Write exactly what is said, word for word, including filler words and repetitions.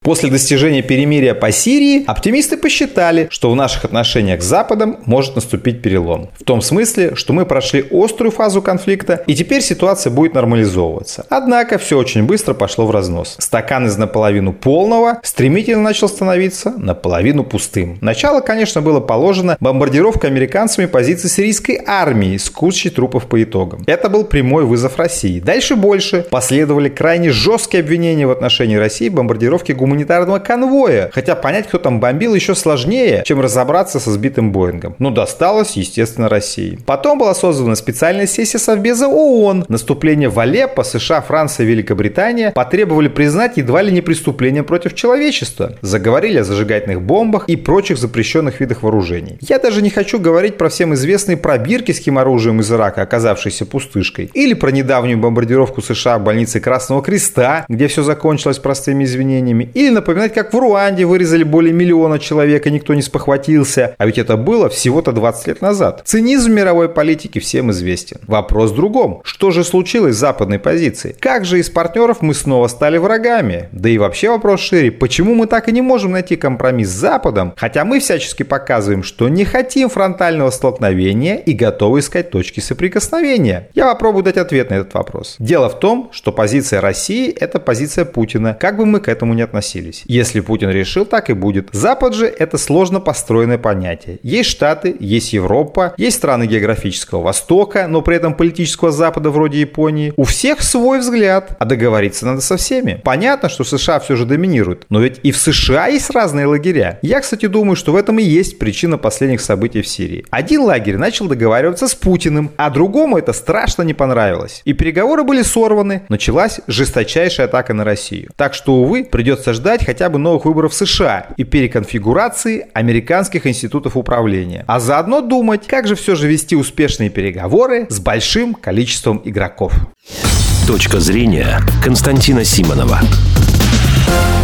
После достижения перемирия по Сирии оптимисты посчитали, что в наших отношениях с Западом может наступить перелом. В том смысле, что мы прошли острую фазу конфликта и теперь ситуация будет нормализовываться. Однако все очень быстро пошло в разнос. Стакан из наполовину полного стремительно начал становиться наполовину пустым. Начало, конечно, было положено бомбардировкой американцами позиций сирийской армии с кучей трупов по итогам. Это был прямой вызов России. Дальше больше. Последовали крайне жесткие обвинения в отношении России в бомбардировке гуманитарного конвоя. Хотя понять, кто там бомбил, еще сложнее, чем разобраться со сбитым Боингом. Но досталось, естественно, России. Потом была создана специальная сессия Совбеза ООН. Наступление в Алеппо США, Франция и Великобритания потребовали признать едва ли не преступление против человечества. Заговорили о зажигательных бомбах и прочих запрещенных видах вооружений. Я даже не хочу говорить про всем известные пробирки с химоружием из Ирака, оказавшиеся пустышкой. Или про недавнюю бомбардировку США в больнице Красного Креста, где все закончилось простыми извинениями. Или напоминать, как в Руанде вырезали более миллиона человек и никто не спохватился. А ведь это было всего-то двадцать лет назад. Цинизм мировой политики всем известен. Вопрос в другом. Что же случилось с западной позицией? Как же из партнеров мы снова стали врагами? Да и вообще вопрос шире. Почему мы так и не можем найти компромисс с Западом, хотя мы всячески показываем, что не хотим фронтального столкновения и готовы искать точки соприкосновения? Я попробую дать ответ на этот вопрос. Дело в том, что позиция России – это позиция Путина, как бы мы к этому ни относились. Если Путин решил, так и будет. Запад же – это сложно построенное понятие. Есть Штаты, есть Европа, есть страны географического Востока, но при этом политического Запада вроде Японии. У всех свой взгляд, а договориться надо со всеми. Понятно, что США все же доминируют, но ведь и в США есть разные лагеря. Я, кстати, думаю, что в этом и есть причина последних событий в Сирии. Один лагерь начал договариваться с Путиным, а другому это страшно не понравилось. И переговоры были сорваны, началась жесточайшая атака на Россию. Так что, увы, придется ждать хотя бы новых выборов в США и переконфигурации американских институтов управления. А заодно думать, как же все же вести успешные переговоры с большим количеством игроков. Точка зрения Константина Симонова.